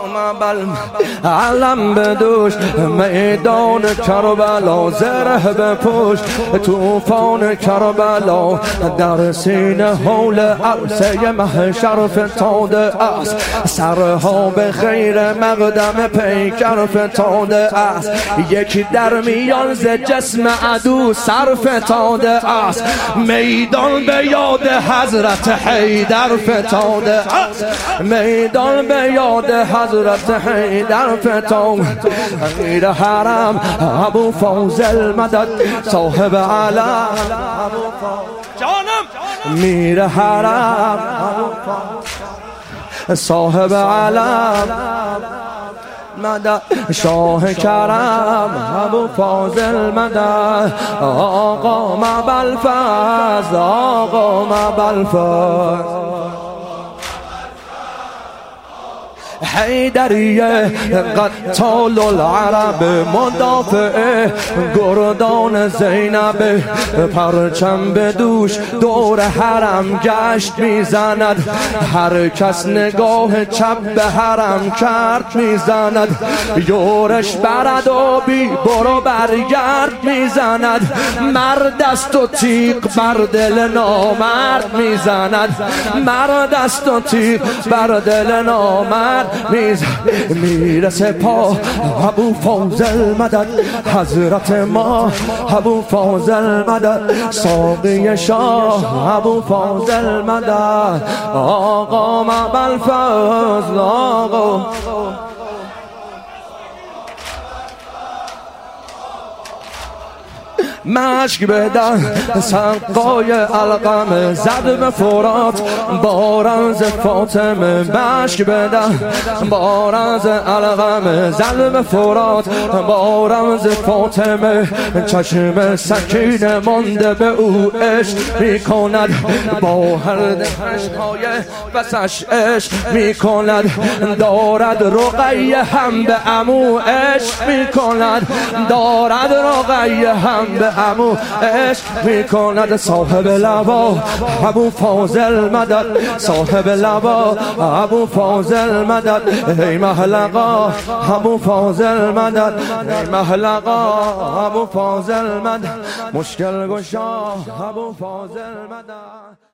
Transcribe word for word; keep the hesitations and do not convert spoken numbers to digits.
بل علم بدوش میدان کربلا زره بپوش توفان کربلا در سینه حول عرصه محشر فتاده است سرها به خیر مقدم پیکر فتاده است یکی در میان ز جسم عدو سر فتاده است میدان به یاد حضرت حیدر فتاده است میدان به یاد حضرت حیدر فتاده امیر حرم ابو فاضل مدد صاحب علم جانم میر حرم صاحب علم مدد شاه کرم ابو فاضل مدد آقا مبلفز آقا مبلفز حیدریه قتال العرب مدافع گردان زینب پرچم به دوش دور حرم گشت میزند هر کس نگاه چپ به حرم کرد میزند یورش برد و بی برو برگرد میزند مرد است و تیغ بر دل نامرد میزند مرد است و تیغ بر دل نامرد میز میرسه پا ابو فاضل مدد حضرت ما ابو فاضل مدد ساقی شاه ابو فاضل مدد آقا مبلفز آقا مشک بدن سقای علقم زد به فرات باران ز فاطمه مشک بدن باران ز علقم زد به فرات باران ز فاطمه چشم سکینه مانده به او عشق میکند با هر عشقهای بسش عشق میکند دارد رقیه هم به عمو عشق میکند دارد رقیه هم به عمو عشق میکند صاحب لبا ابو فاضل مدد صاحب لبا ابو فاضل مدد ای محلقا ابو فاضل مدد ای محلقا ابو فاضل مدد مشکل گشا ابو فاضل مدد